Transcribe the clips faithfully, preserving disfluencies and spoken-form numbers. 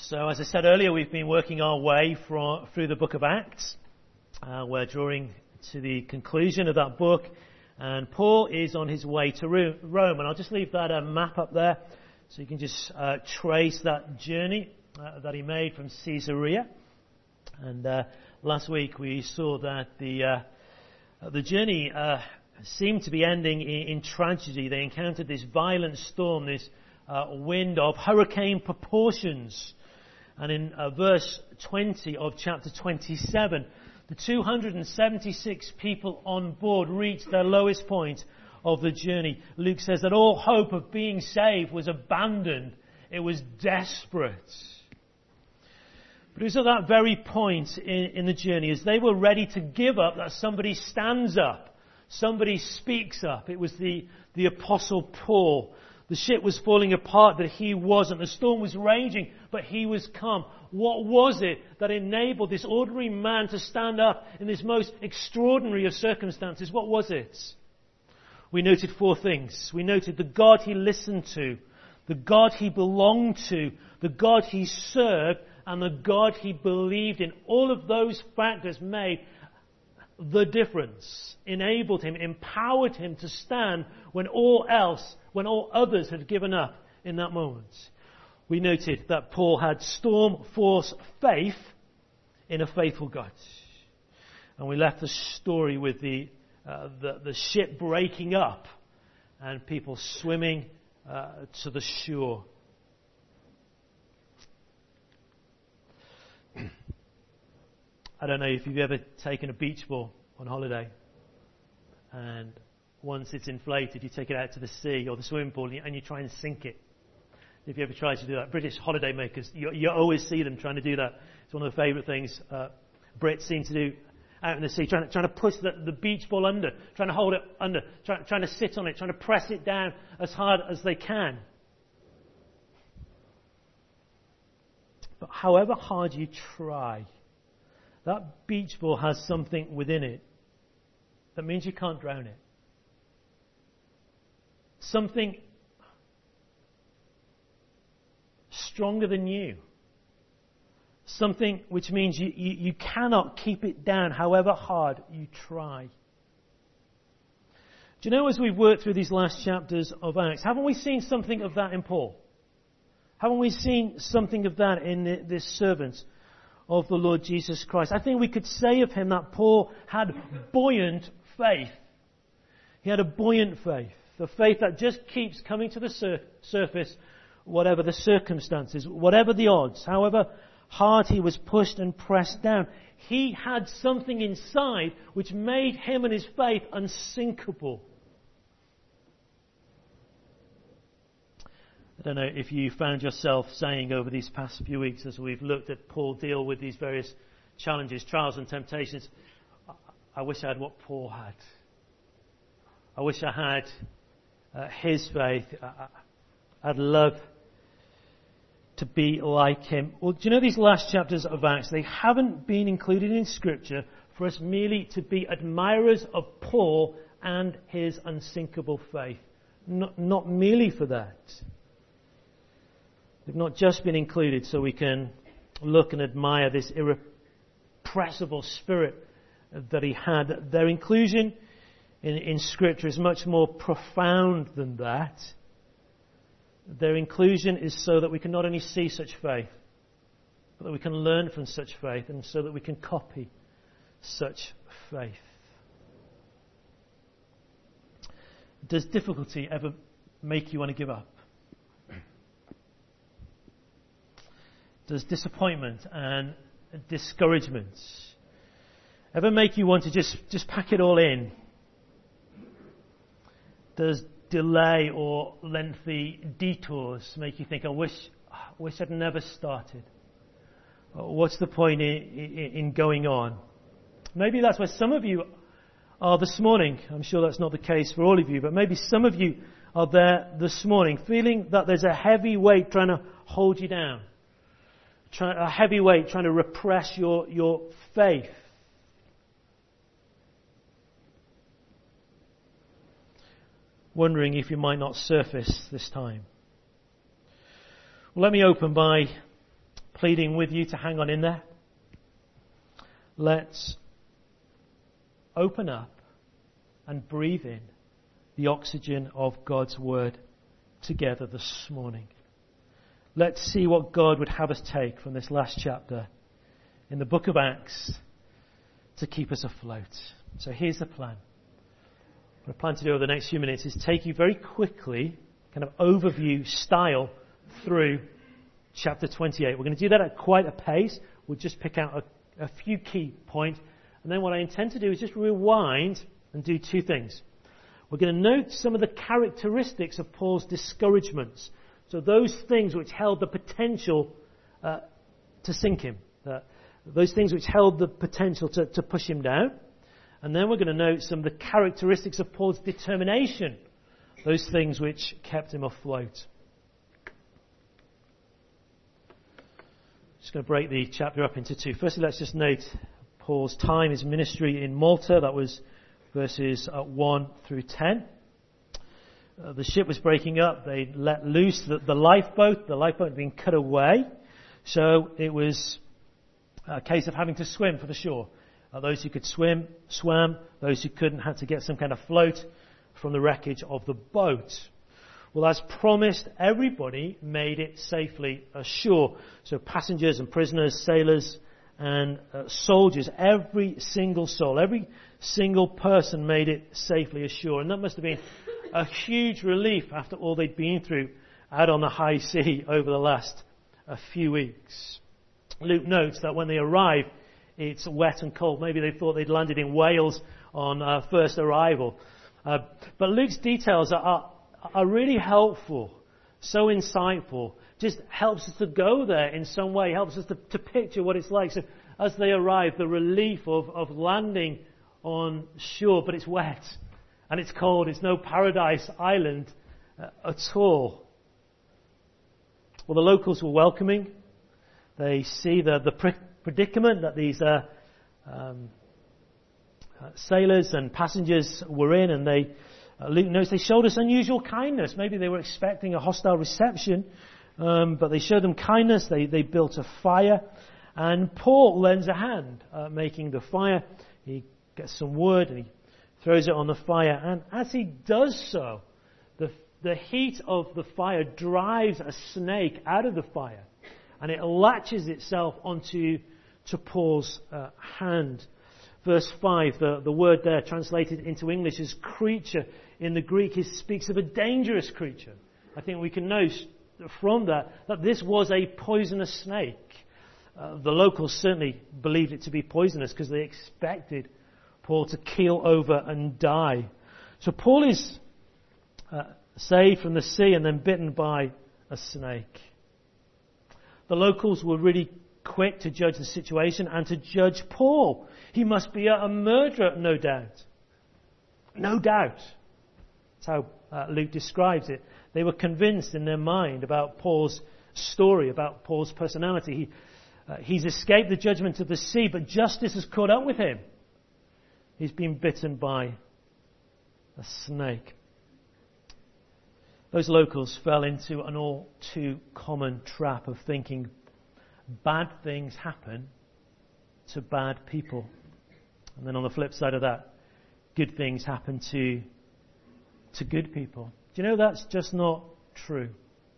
So, as I said earlier, we've been working our way from, through the book of Acts. Uh, we're drawing to the conclusion of that book, and Paul is on his way to Rome. And I'll just leave that uh, map up there so you can just uh, trace that journey uh, that he made from Caesarea. And uh, last week we saw that the uh, the journey uh, seemed to be ending in, in tragedy. They encountered this violent storm, this uh, wind of hurricane proportions. And in uh, verse twenty of chapter twenty-seven, the two hundred seventy-six people on board reached their lowest point of the journey. Luke says that all hope of being saved was abandoned. It was desperate. But it was at that very point in, in the journey, as they were ready to give up, that somebody stands up. Somebody speaks up. It was the, the Apostle Paul. The ship was falling apart, but he wasn't. The storm was raging, but he was calm. What was it that enabled this ordinary man to stand up in this most extraordinary of circumstances? What was it? We noted four things. We noted the God he listened to, the God he belonged to, the God he served, and the God he believed in. All of those factors made the difference, enabled him, empowered him to stand when all else, when all others had given up in that moment. We noted that Paul had storm force faith in a faithful God. And we left the story with the, uh, the, the ship breaking up and people swimming uh, to the shore. I don't know if you've ever taken a beach ball on holiday, and once it's inflated, you take it out to the sea or the swimming pool and you try and sink it. If you ever try to do that, British holiday makers, you, you always see them trying to do that. It's one of the favourite things uh, Brits seem to do out in the sea, trying to, trying to push the, the beach ball under, trying to hold it under, try, trying to sit on it, trying to press it down as hard as they can. But however hard you try, that beach ball has something within it that means you can't drown it. Something stronger than you. Something which means you, you, you cannot keep it down however hard you try. Do you know, as we've worked through these last chapters of Acts, haven't we seen something of that in Paul? Haven't we seen something of that in the, this servant of the Lord Jesus Christ? I think we could say of him that Paul had buoyant faith. He had a buoyant faith. The faith that just keeps coming to the sur- surface, whatever the circumstances, whatever the odds, however hard he was pushed and pressed down. He had something inside which made him and his faith unsinkable. I don't know if you found yourself saying over these past few weeks, as we've looked at Paul deal with these various challenges, trials and temptations, I wish I had what Paul had. I wish I had uh, his faith. I, I'd love to be like him. Well, do you know these last chapters of Acts, they haven't been included in Scripture for us merely to be admirers of Paul and his unsinkable faith. Not, not merely for that. They've not just been included so we can look and admire this irrepressible spirit that he had. Their inclusion in, in Scripture is much more profound than that. Their inclusion is so that we can not only see such faith, but that we can learn from such faith, and so that we can copy such faith. Does difficulty ever make you want to give up? Does disappointment and discouragement ever make you want to just, just pack it all in? Does delay or lengthy detours make you think, I wish, I wish I'd never started? What's the point in, in, in going on? Maybe that's where some of you are this morning. I'm sure that's not the case for all of you, but maybe some of you are there this morning feeling that there's a heavy weight trying to hold you down. Try, a heavy weight trying to repress your, your faith. Wondering if you might not surface this time. Well, let me open by pleading with you to hang on in there. Let's open up and breathe in the oxygen of God's Word together this morning. Let's see what God would have us take from this last chapter in the book of Acts to keep us afloat. So here's the plan. What I plan to do over the next few minutes is take you very quickly, kind of overview style, through chapter twenty-eight. We're going to do that at quite a pace. We'll just pick out a, a few key points. And then what I intend to do is just rewind and do two things. We're going to note some of the characteristics of Paul's discouragements. So those things which held the potential uh, to sink him. Uh, those things which held the potential to, to push him down. And then we're going to note some of the characteristics of Paul's determination. Those things which kept him afloat. Just going to break the chapter up into two. Firstly, let's just note Paul's time, his ministry in Malta. That was verses uh, one through ten. Uh, the ship was breaking up. They let loose the, the lifeboat. The lifeboat had been cut away. So it was a case of having to swim for the shore. Uh, those who could swim, swam. Those who couldn't had to get some kind of float from the wreckage of the boat. Well, as promised, everybody made it safely ashore. So passengers and prisoners, sailors and uh, soldiers, every single soul, every single person made it safely ashore. And that must have been a huge relief after all they'd been through out on the high sea over the last a few weeks. Luke notes that when they arrive, it's wet and cold. Maybe they thought they'd landed in Wales on uh, first arrival. Uh, but Luke's details are, are, are really helpful, so insightful. Just helps us to go there in some way, helps us to, to picture what it's like. So as they arrive, the relief of, of landing on shore, but it's wet and it's cold. It's no paradise island uh, at all. Well, the locals were welcoming. They see the, the pre- predicament that these uh, um, uh, sailors and passengers were in, and they, uh, Luke notes, they showed us unusual kindness. Maybe they were expecting a hostile reception, um, but they showed them kindness. They, they built a fire, and Paul lends a hand uh, making the fire. He gets some wood and he throws it on the fire, and as he does so, the the heat of the fire drives a snake out of the fire, and it latches itself onto to Paul's uh, hand. Verse five, the, the word there translated into English as creature, in the Greek it speaks of a dangerous creature. I think we can know from that that this was a poisonous snake. Uh, the locals certainly believed it to be poisonous because they expected Paul to keel over and die. So Paul is uh, saved from the sea and then bitten by a snake. The locals were really quick to judge the situation and to judge Paul. He must be a, a murderer, no doubt. No doubt. That's how uh, Luke describes it. They were convinced in their mind about Paul's story, about Paul's personality. He, uh, he's escaped the judgment of the sea, but justice has caught up with him. He's been bitten by a snake. Those locals fell into an all too common trap of thinking bad things happen to bad people. And then on the flip side of that, good things happen to, to good people. Do you know that's just not true?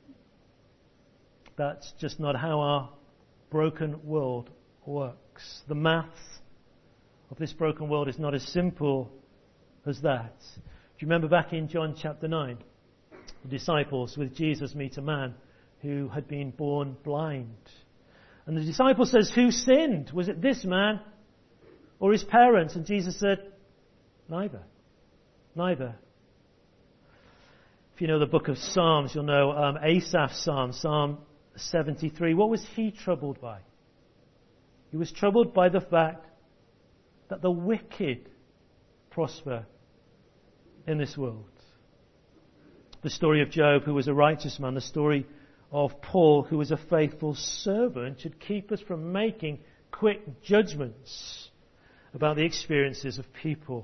That's just not how our broken world works. The maths of this broken world is not as simple as that. Do you remember back in John chapter nine? The disciples with Jesus meet a man who had been born blind. And the disciple says, who sinned? Was it this man or his parents? And Jesus said, neither. Neither. If you know the book of Psalms, you'll know um, Asaph's Psalm, Psalm seventy-three. What was he troubled by? He was troubled by the fact that the wicked prosper in this world. The story of Job, who was a righteous man, the story of Paul, who was a faithful servant, should keep us from making quick judgments about the experiences of people.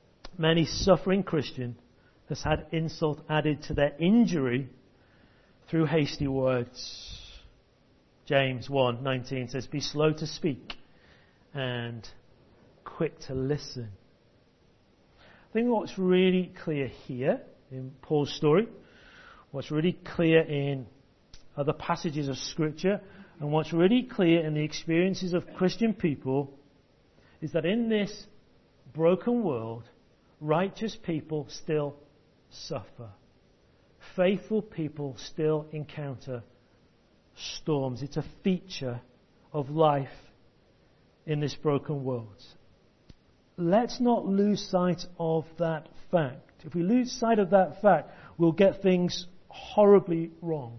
Many suffering Christian has had insult added to their injury through hasty words. James one nineteen says, be slow to speak and quick to listen. I think what's really clear here in Paul's story, what's really clear in other passages of Scripture, and what's really clear in the experiences of Christian people is that in this broken world, righteous people still suffer. Faithful people still encounter storms. It's a feature of life in this broken world. Let's not lose sight of that fact. If we lose sight of that fact, we'll get things horribly wrong.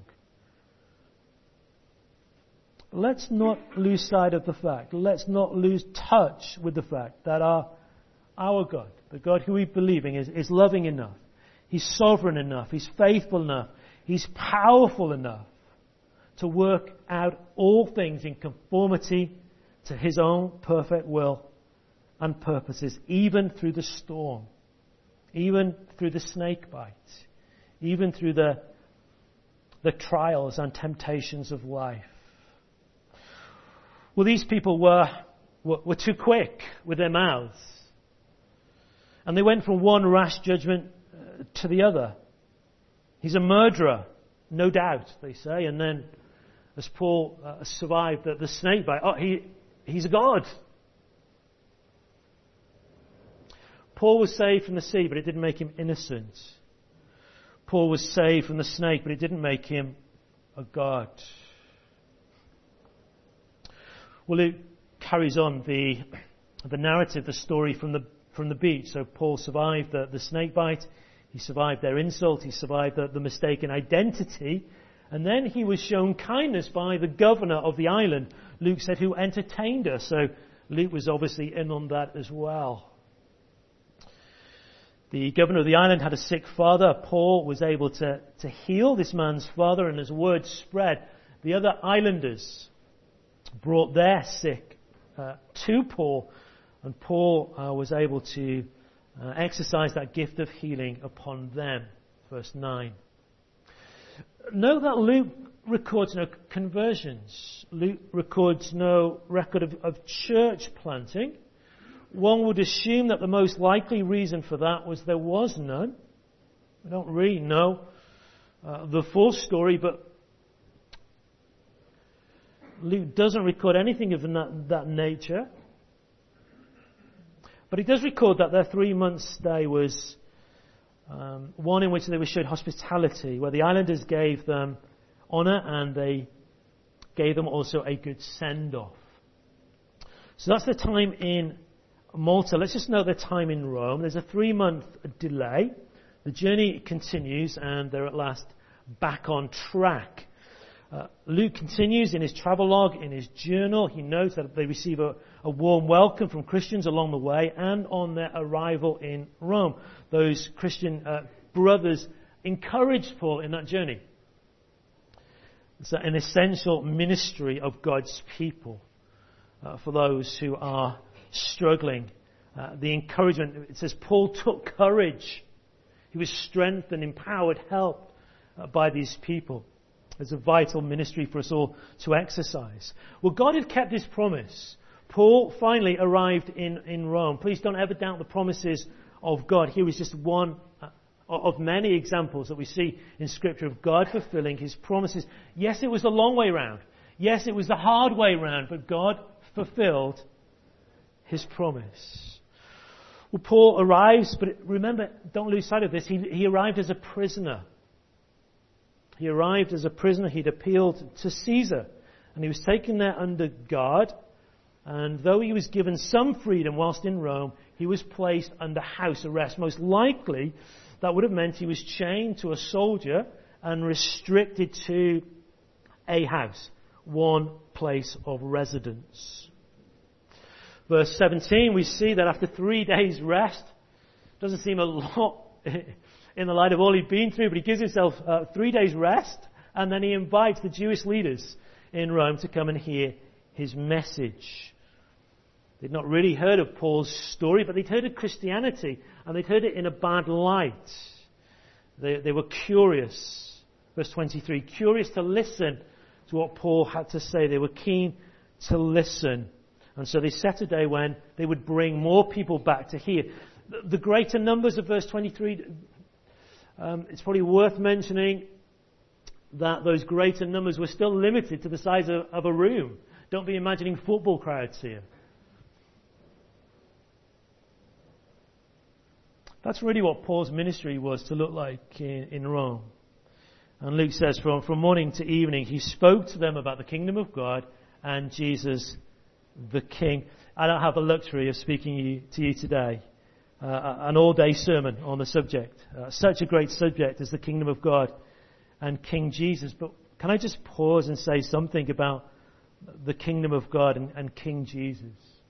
Let's not lose sight of the fact. Let's not lose touch with the fact that our, our God, the God who we believe in, is, is loving enough. He's sovereign enough. He's faithful enough. He's powerful enough to work out all things in conformity to His own perfect will and purposes, even through the storm, even through the snake bite, even through the, the trials and temptations of life. Well, these people were, were, were too quick with their mouths. And they went from one rash judgment uh, to the other. He's a murderer, no doubt, they say. And then, as Paul uh, survived the, the snake bite, oh, he, he's a god. Paul was saved from the sea, but it didn't make him innocent. Paul was saved from the snake, but it didn't make him a god. Well, Luke carries on the the narrative, the story from the from the beach. So Paul survived the, the snake bite, he survived their insult, he survived the, the mistaken identity, and then he was shown kindness by the governor of the island, Luke said, who entertained us. So Luke was obviously in on that as well. The governor of the island had a sick father. Paul was able to, to heal this man's father, and as word spread, the other islanders brought their sick uh, to Paul, and Paul uh, was able to uh, exercise that gift of healing upon them. Verse nine. Note that Luke records no conversions. Luke records no record of, of church planting. One would assume that the most likely reason for that was there was none. We don't really know uh, the full story, but Luke doesn't record anything of that, that nature. But he does record that their three-month stay was um, one in which they were showed hospitality, where the islanders gave them honour and they gave them also a good send-off. So that's the time in Malta. Let's just note their time in Rome. There's a three-month delay. The journey continues and they're at last back on track. Uh, Luke continues in his travelogue, in his journal. He notes that they receive a, a warm welcome from Christians along the way and on their arrival in Rome. Those Christian uh, brothers encouraged Paul in that journey. It's an essential ministry of God's people uh, for those who are struggling. Uh, the encouragement, it says Paul took courage. He was strengthened, empowered, helped uh, by these people. It's a vital ministry for us all to exercise. Well, God had kept His promise. Paul finally arrived in, in Rome. Please don't ever doubt the promises of God. Here is just one uh, of many examples that we see in Scripture of God fulfilling His promises. Yes, it was the long way round. Yes, it was the hard way round, but God fulfilled His promise. Well, Paul arrives, but remember, don't lose sight of this, he, he arrived as a prisoner. He arrived as a prisoner. He'd appealed to Caesar, and he was taken there under guard. And though he was given some freedom whilst in Rome, he was placed under house arrest. Most likely, that would have meant he was chained to a soldier and restricted to a house, one place of residence. Verse seventeen, we see that after three days' rest, doesn't seem a lot in the light of all he'd been through, but he gives himself uh, three days' rest, and then he invites the Jewish leaders in Rome to come and hear his message. They'd not really heard of Paul's story, but they'd heard of Christianity, and they'd heard it in a bad light. They, they were curious Verse twenty-three, curious to listen to what Paul had to say. They were keen to listen. And so they set a day when they would bring more people back to hear. The, the greater numbers of verse twenty-three, um, it's probably worth mentioning that those greater numbers were still limited to the size of, of a room. Don't be imagining football crowds here. That's really what Paul's ministry was to look like in, in Rome. And Luke says from, from morning to evening, he spoke to them about the kingdom of God and Jesus the King. I don't have the luxury of speaking you, to you today uh, an all-day sermon on the subject. Uh, such a great subject as the kingdom of God and King Jesus. But can I just pause and say something about the kingdom of God and, and King Jesus?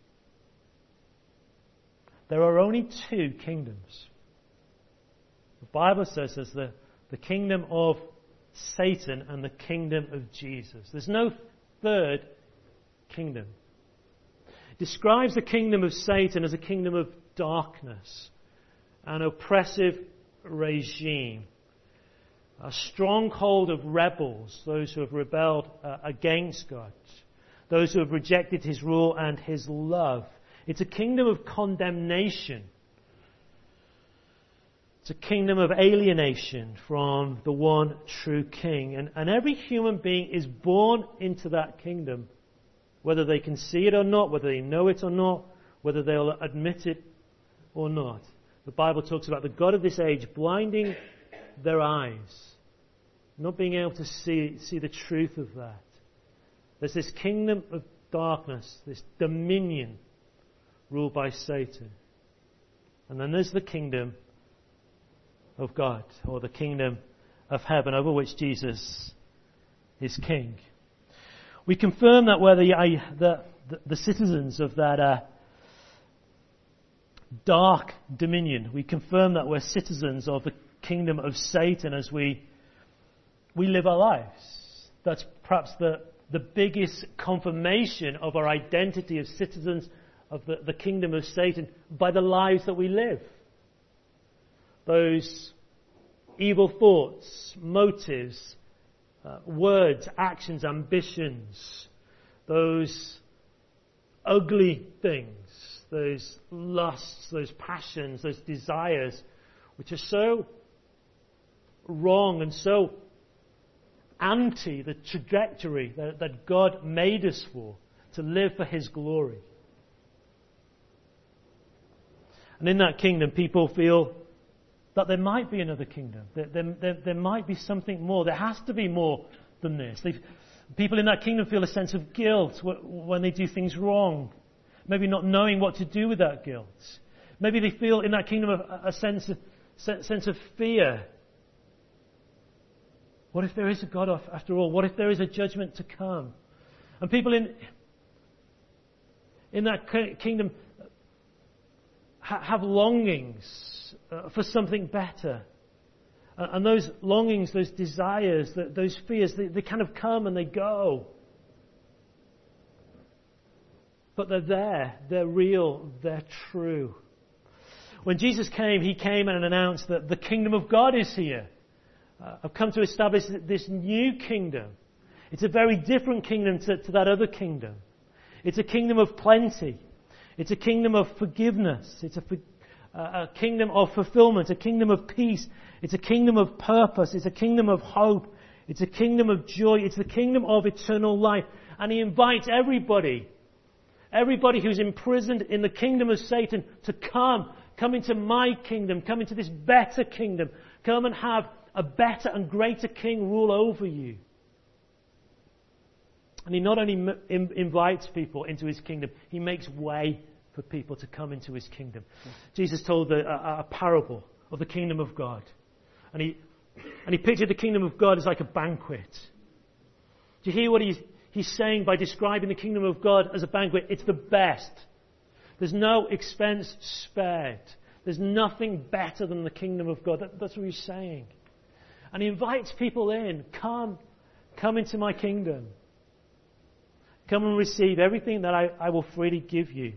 There are only two kingdoms. The Bible says there's the, the kingdom of Satan and the kingdom of Jesus. There's no third kingdom. It describes the kingdom of Satan as a kingdom of darkness, an oppressive regime, a stronghold of rebels, those who have rebelled uh, against God, those who have rejected His rule and His love. It's a kingdom of condemnation. It's a kingdom of alienation from the one true King. And, and every human being is born into that kingdom, whether they can see it or not, whether they know it or not, whether they'll admit it or not. The Bible talks about the God of this age blinding their eyes, not being able to see, see the truth of that. There's this kingdom of darkness, this dominion ruled by Satan. And then there's the kingdom of God, or the kingdom of heaven, over which Jesus is King. We confirm that we're the, uh, the, the, the citizens of that uh, dark dominion. We confirm that we're citizens of the kingdom of Satan as we we live our lives. That's perhaps the, the biggest confirmation of our identity as citizens of the, the kingdom of Satan, by the lives that we live. Those evil thoughts, motives, uh, words, actions, ambitions, those ugly things, those lusts, those passions, those desires, which are so wrong and so anti the trajectory that, that God made us for, to live for His glory. And in that kingdom, people feel that there might be another kingdom. There, there, there, there might be something more. There has to be more than this. They've, people in that kingdom feel a sense of guilt when they do things wrong. Maybe not knowing what to do with that guilt. Maybe they feel in that kingdom a, a sense of, sense of fear. What if there is a God after all? What if there is a judgment to come? And people in in that kingdom ha- have longings uh, for something better. Uh, and those longings, those desires, the, those fears, they, they kind of come and they go. But they're there, they're real, they're true. When Jesus came, He came and announced that the kingdom of God is here. Uh, I've come to establish this new kingdom. It's a very different kingdom to, to that other kingdom. It's a kingdom of plenty. It's a kingdom of forgiveness. It's a, uh, a kingdom of fulfillment, a kingdom of peace. It's a kingdom of purpose. It's a kingdom of hope. It's a kingdom of joy. It's the kingdom of eternal life. And He invites everybody, everybody who's imprisoned in the kingdom of Satan, to come. Come into my kingdom. Come into this better kingdom. Come and have a better and greater King rule over you. And He not only m- invites people into His kingdom, He makes way for people to come into His kingdom. Yes. Jesus told a, a, a parable of the kingdom of God. And he, and he pictured the kingdom of God as like a banquet. Do you hear what he's, he's saying by describing the kingdom of God as a banquet? It's the best. There's no expense spared. There's nothing better than the kingdom of God. That, that's what He's saying. And He invites people in. Come, come into my kingdom. Come and receive everything that I, I will freely give you.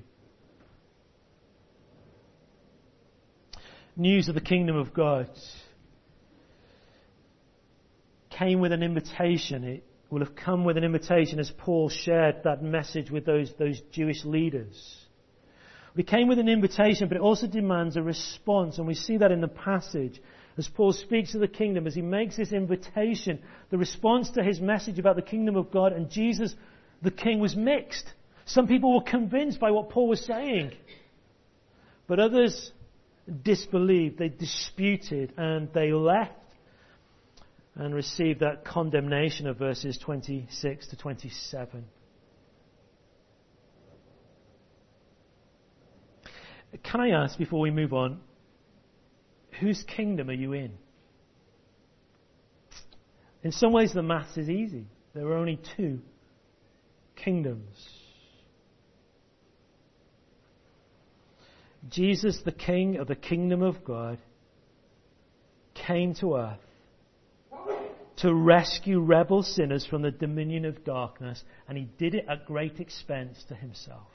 News of the kingdom of God came with an invitation. It will have come with an invitation as Paul shared that message with those, those Jewish leaders. It came with an invitation, but it also demands a response. And we see that in the passage. As Paul speaks of the kingdom, as he makes this invitation, the response to his message about the kingdom of God and Jesus, the King, was mixed. Some people were convinced by what Paul was saying. But others disbelieved, they disputed, and they left and received that condemnation of verses twenty-six to twenty-seven. Can I ask, before we move on, whose kingdom are you in? In some ways the maths is easy. There are only two kingdoms. Jesus, the King of the kingdom of God, came to earth to rescue rebel sinners from the dominion of darkness, and he did it at great expense to himself.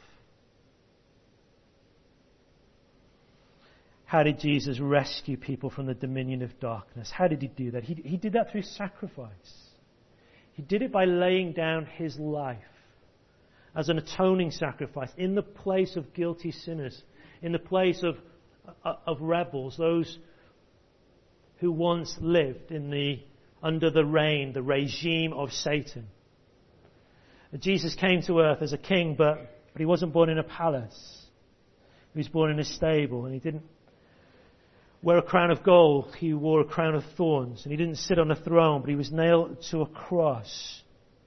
How did Jesus rescue people from the dominion of darkness? How did he do that? He, he did that through sacrifice. He did it by laying down his life as an atoning sacrifice in the place of guilty sinners, in the place of, of rebels, those who once lived in the, under the reign, the regime of Satan. Jesus came to earth as a king, but, but he wasn't born in a palace. He was born in a stable, and he didn't wear a crown of gold. He wore a crown of thorns, and he didn't sit on a throne, but he was nailed to a cross.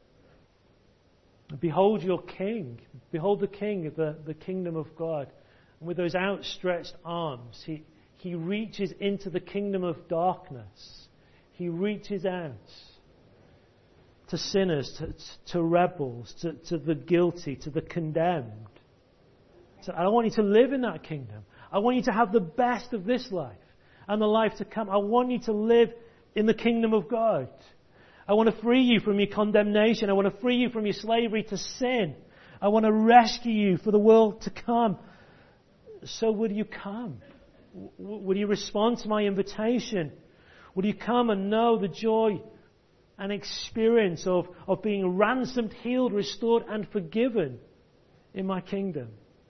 Behold your king. Behold the king of the, the kingdom of God. And with those outstretched arms, he, he reaches into the kingdom of darkness. He reaches out to sinners, to, to rebels, to, to the guilty, to the condemned. So I want you to live in that kingdom. I want you to have the best of this life and the life to come. I want you to live in the kingdom of God. I want to free you from your condemnation. I want to free you from your slavery to sin. I want to rescue you for the world to come. So will you come? Will you respond to my invitation? Will you come and know the joy and experience of, of being ransomed, healed, restored, and forgiven in my kingdom?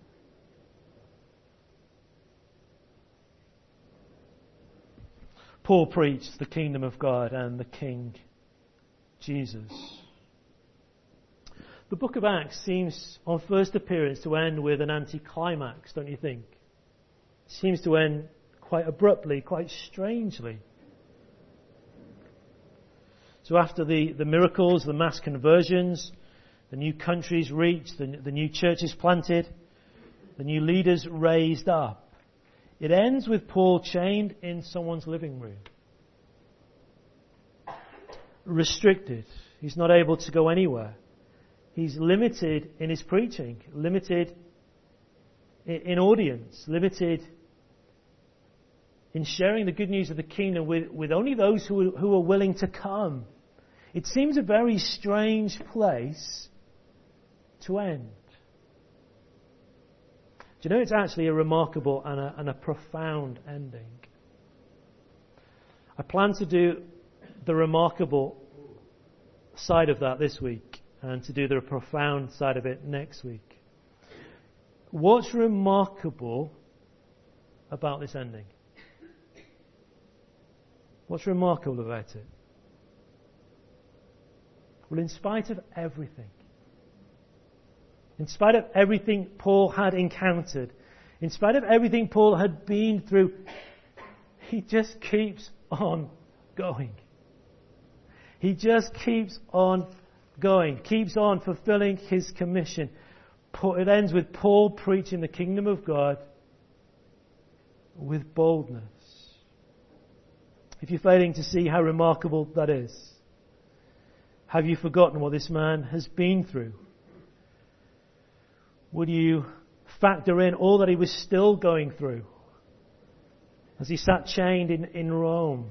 Paul preached the kingdom of God and the King, Jesus. The book of Acts seems, on first appearance, to end with an anticlimax, don't you think? It seems to end quite abruptly, quite strangely. So after the, the miracles, the mass conversions, the new countries reached, the, the new churches planted, the new leaders raised up, it ends with Paul chained in someone's living room. Restricted. He's not able to go anywhere. He's limited in his preaching, limited in audience, limited in sharing the good news of the kingdom with, with only those who, who are willing to come. It seems a very strange place to end. Do you know, it's actually a remarkable and a, and a profound ending. I plan to do the remarkable side of that this week and to do the profound side of it next week. What's remarkable about this ending? What's remarkable about it? Well, in spite of everything, in spite of everything Paul had encountered, in spite of everything Paul had been through, he just keeps on going. He just keeps on going, keeps on fulfilling his commission. It ends with Paul preaching the kingdom of God with boldness. If you're failing to see how remarkable that is, have you forgotten what this man has been through? Would you factor in all that he was still going through as he sat chained in, in Rome?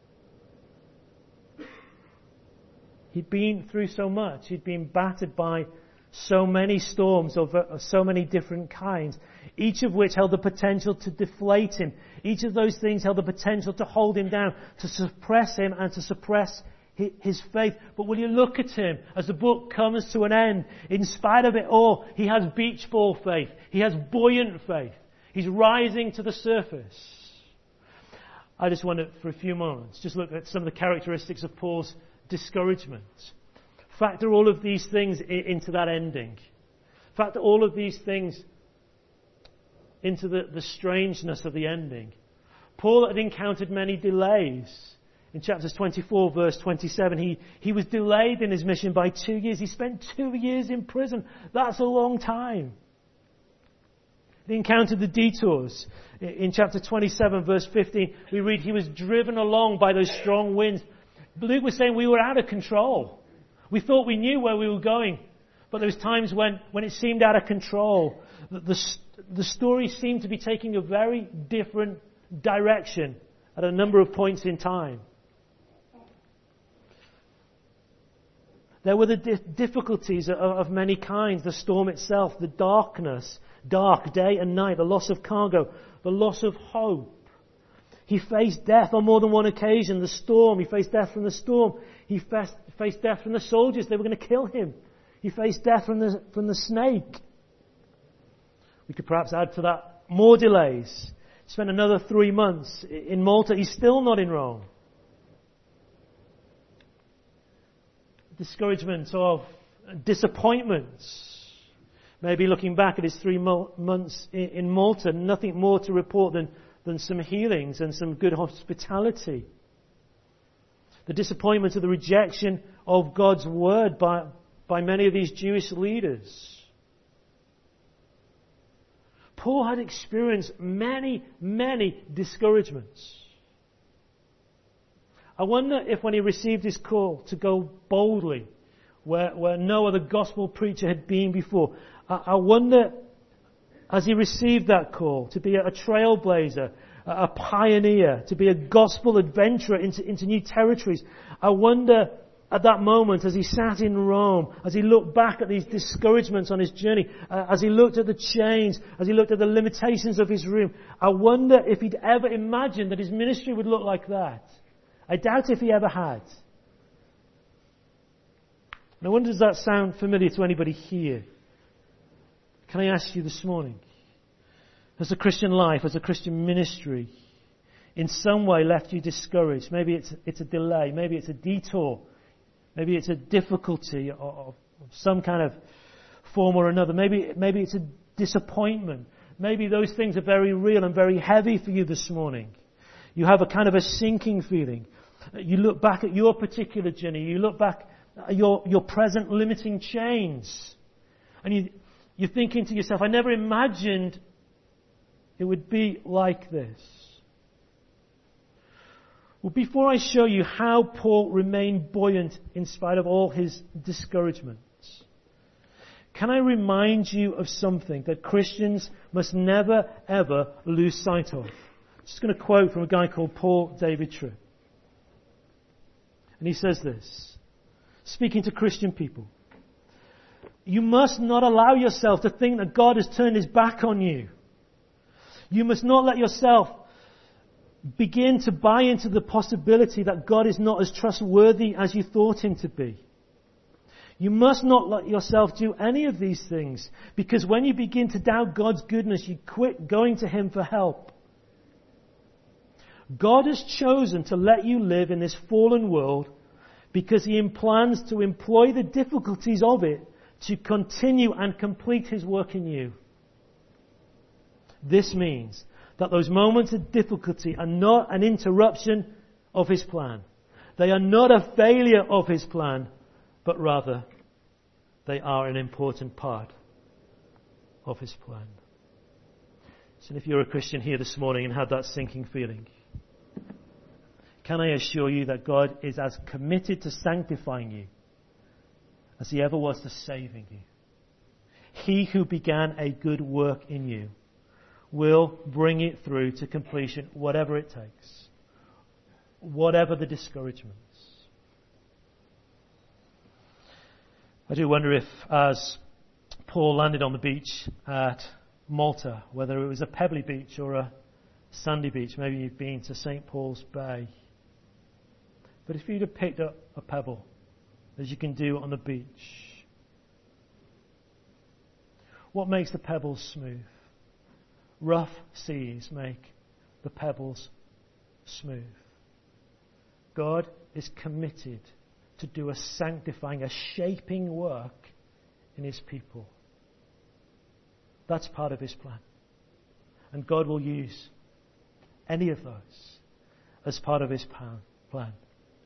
He'd been through so much. He'd been battered by so many storms of, of so many different kinds, each of which held the potential to deflate him. Each of those things held the potential to hold him down, to suppress him and to suppress his faith. But will you look at him as the book comes to an end? In spite of it all, he has beach ball faith. He has buoyant faith. He's rising to the surface. I just want to, for a few moments, just look at some of the characteristics of Paul's discouragement. Factor all of these things into that ending. Factor all of these things into the, the strangeness of the ending. Paul had encountered many delays. In chapters twenty-four, verse twenty-seven, he, he was delayed in his mission by two years. He spent two years in prison. That's a long time. He encountered the detours. In chapter twenty-seven, verse fifteen, we read he was driven along by those strong winds. Luke was saying we were out of control. We thought we knew where we were going. But there was times when, when it seemed out of control. The, the, the story seemed to be taking a very different direction at a number of points in time. There were the di- difficulties of, of many kinds. The storm itself, the darkness, dark day and night, the loss of cargo, the loss of hope. He faced death on more than one occasion. The storm, he faced death from the storm. He faced, faced death from the soldiers. They were going to kill him. He faced death from the, from the snake. We could perhaps add to that more delays. He spent another three months in Malta. He's still not in Rome. Discouragement of disappointments. Maybe looking back at his three mo- months in, in Malta, nothing more to report than, than some healings and some good hospitality. The disappointment of the rejection of God's word by, by many of these Jewish leaders. Paul had experienced many, many discouragements. I wonder if when he received his call to go boldly where, where no other gospel preacher had been before, I, I wonder as he received that call to be a, a trailblazer, a, a pioneer, to be a gospel adventurer into, into new territories, I wonder at that moment as he sat in Rome, as he looked back at these discouragements on his journey, uh, as he looked at the chains, as he looked at the limitations of his room, I wonder if he'd ever imagined that his ministry would look like that. I doubt if he ever had. And I wonder, does that sound familiar to anybody here? Can I ask you this morning, has the Christian life, has the Christian ministry in some way left you discouraged? Maybe it's, it's a delay, maybe it's a detour, maybe it's a difficulty of, of some kind of form or another. Maybe, maybe it's a disappointment. Maybe those things are very real and very heavy for you this morning. You have a kind of a sinking feeling. You look back at your particular journey. You look back at your, your present limiting chains. And you, you're thinking to yourself, I never imagined it would be like this. Well, before I show you how Paul remained buoyant in spite of all his discouragements, can I remind you of something that Christians must never, ever lose sight of? I'm just going to quote from a guy called Paul David Tripp. And he says this, speaking to Christian people. You must not allow yourself to think that God has turned his back on you. You must not let yourself begin to buy into the possibility that God is not as trustworthy as you thought him to be. You must not let yourself do any of these things, because when you begin to doubt God's goodness, you quit going to him for help. God has chosen to let you live in this fallen world because he plans to employ the difficulties of it to continue and complete his work in you. This means that those moments of difficulty are not an interruption of his plan. They are not a failure of his plan, but rather they are an important part of his plan. So if you're a Christian here this morning and had that sinking feeling, can I assure you that God is as committed to sanctifying you as he ever was to saving you? He who began a good work in you will bring it through to completion, whatever it takes, whatever the discouragements. I do wonder if, as Paul landed on the beach at Malta, whether it was a pebbly beach or a sandy beach, maybe you've been to Saint Paul's Bay, but if you'd have picked up a pebble, as you can do on the beach. What makes the pebbles smooth? Rough seas make the pebbles smooth. God is committed to do a sanctifying, a shaping work in His people. That's part of His plan. And God will use any of those as part of His plan.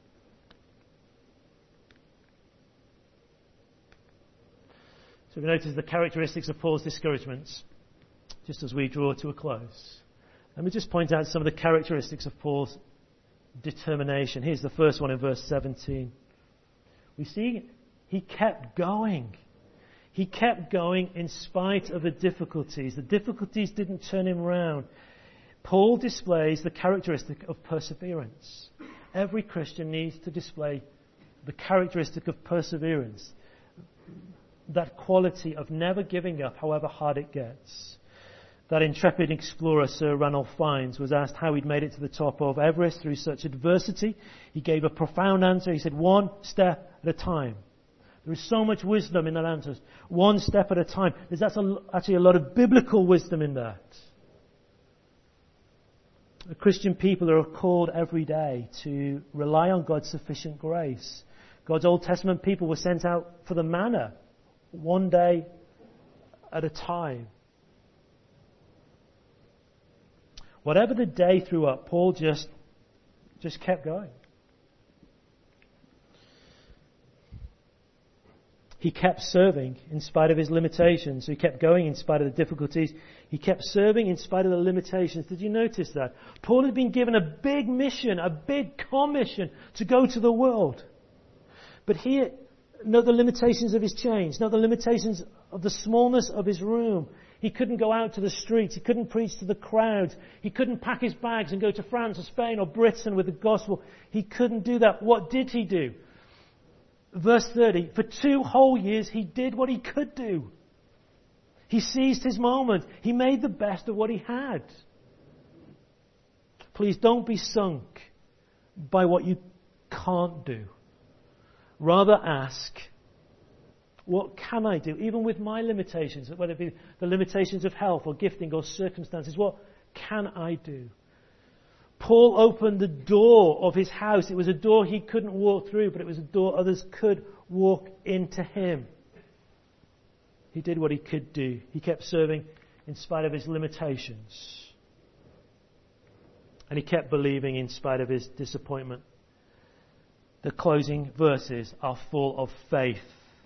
So we notice the characteristics of Paul's discouragements, just as we draw to a close. Let me just point out some of the characteristics of Paul's determination. Here's the first one in verse seventeen. We see he kept going. He kept going in spite of the difficulties. The difficulties didn't turn him round. Paul displays the characteristic of perseverance. Every Christian needs to display the characteristic of perseverance. That quality of never giving up, however hard it gets. That intrepid explorer, Sir Ranulph Fiennes, was asked how he'd made it to the top of Everest through such adversity. He gave a profound answer. He said, one step at a time. There is so much wisdom in that answer. One step at a time. There's actually a lot of biblical wisdom in that. The Christian people are called every day to rely on God's sufficient grace. God's Old Testament people were sent out for the manna, one day at a time. Whatever the day threw up, Paul just, just kept going. He kept serving in spite of his limitations. He kept going in spite of the difficulties. He kept serving in spite of the limitations. Did you notice that? Paul had been given a big mission, a big commission to go to the world. But here, note the limitations of his chains. Note the limitations of the smallness of his room. He couldn't go out to the streets. He couldn't preach to the crowds. He couldn't pack his bags and go to France or Spain or Britain with the gospel. He couldn't do that. What did he do? Verse thirty, for two whole years he did what he could do. He seized his moment. He made the best of what he had. Please don't be sunk by what you can't do. Rather ask, what can I do? Even with my limitations, whether it be the limitations of health or gifting or circumstances, what can I do? Paul opened the door of his house. It was a door he couldn't walk through, but it was a door others could walk into him. He did what he could do. He kept serving in spite of his limitations. And he kept believing in spite of his disappointment. The closing verses are full of faith.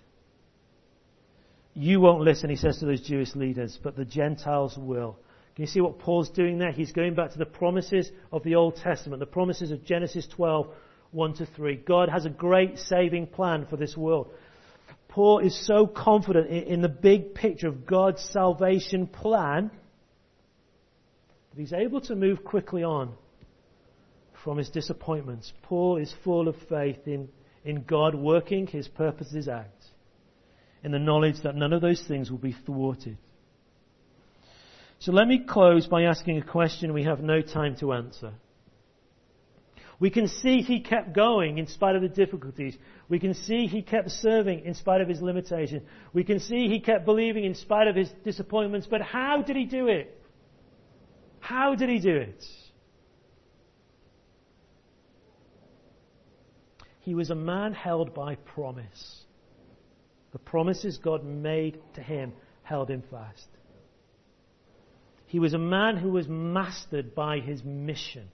You won't listen, he says to those Jewish leaders, but the Gentiles will. Can you see what Paul's doing there? He's going back to the promises of the Old Testament, the promises of Genesis twelve, one to three. God has a great saving plan for this world. Paul is so confident in, in the big picture of God's salvation plan that he's able to move quickly on from his disappointments. Paul is full of faith in, in God working his purposes out, in the knowledge that none of those things will be thwarted. So let me close by asking a question we have no time to answer. We can see he kept going in spite of the difficulties. We can see he kept serving in spite of his limitations. We can see he kept believing in spite of his disappointments. But how did he do it? How did he do it? He was a man held by promise. The promises God made to him held him fast. He was a man who was mastered by his mission.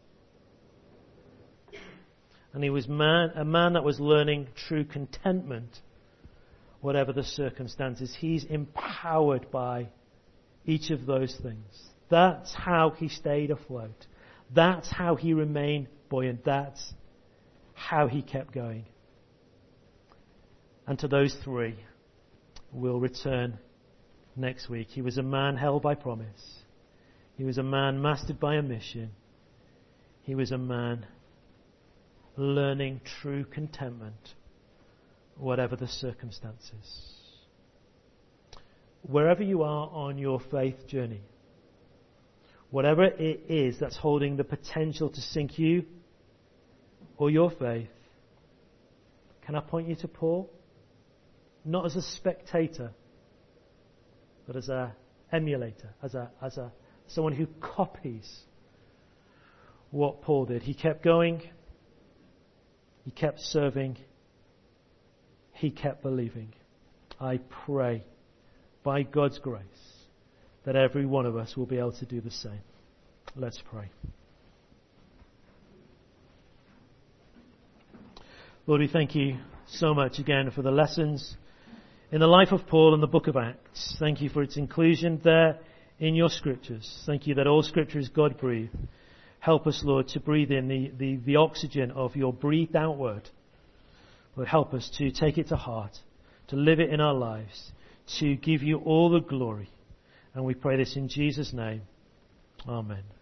And he was man, a man that was learning true contentment, whatever the circumstances. He's empowered by each of those things. That's how he stayed afloat. That's how he remained buoyant. That's how he kept going. And to those three, we'll return next week. He was a man held by promise. He was a man mastered by a mission. He was a man learning true contentment, whatever the circumstances. Wherever you are on your faith journey, whatever it is that's holding the potential to sink you or your faith, Can I point you to Paul? Not as a spectator, but as a emulator, as a as a someone who copies what Paul did. He kept going, he kept serving, he kept believing. I pray, by God's grace, that every one of us will be able to do the same. Let's pray. Lord, we thank you so much again for the lessons in the life of Paul and the book of Acts. Thank you for its inclusion there in your scriptures. Thank you that all scripture is God-breathed. Help us, Lord, to breathe in the, the, the oxygen of your breathed out word. Lord, help us to take it to heart, to live it in our lives, to give you all the glory. And we pray this in Jesus' name. Amen.